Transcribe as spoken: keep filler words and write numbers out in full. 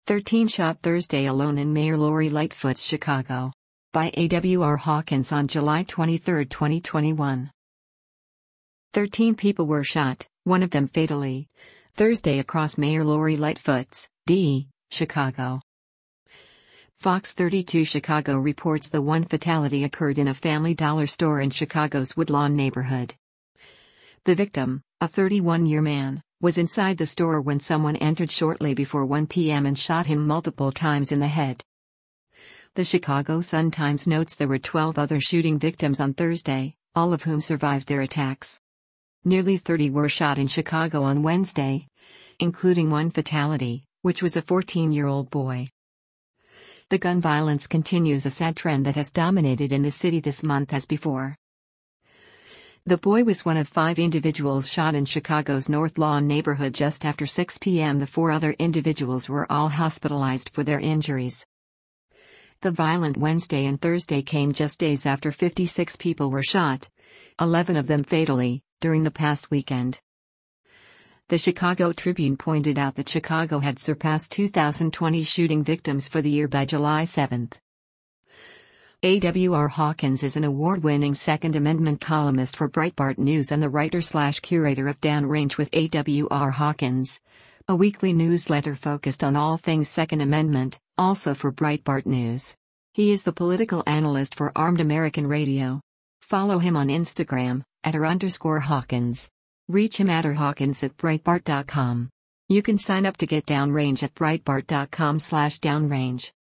thirteen shot Thursday alone in Mayor Lori Lightfoot's Chicago. By A W R Hawkins on July twenty-third, twenty twenty-one. thirteen people were shot, one of them fatally, Thursday across Mayor Lori Lightfoot's, D. Chicago. Fox thirty-two Chicago reports the one fatality occurred in a Family Dollar store in Chicago's Woodlawn neighborhood. The victim, a thirty-one-year man, was inside the store when someone entered shortly before one p m and shot him multiple times in the head. The Chicago Sun-Times notes there were twelve other shooting victims on Thursday, all of whom survived their attacks. Nearly thirty were shot in Chicago on Wednesday, including one fatality, which was a fourteen-year-old boy. The gun violence continues, a sad trend that has dominated in the city this month as before. The boy was one of five individuals shot in Chicago's North Lawn neighborhood just after six p m The four other individuals were all hospitalized for their injuries. The violent Wednesday and Thursday came just days after fifty-six people were shot, eleven of them fatally, during the past weekend. The Chicago Tribune pointed out that Chicago had surpassed two thousand twenty shooting victims for the year by July seventh. A W R Hawkins is an award-winning Second Amendment columnist for Breitbart News and the writer-slash-curator of Downrange with A W R Hawkins, a weekly newsletter focused on all things Second Amendment, also for Breitbart News. He is the political analyst for Armed American Radio. Follow him on Instagram, at r underscore Hawkins. Reach him at r Hawkins at Breitbart dot com. You can sign up to get Downrange at Breitbart dot com slash Downrange.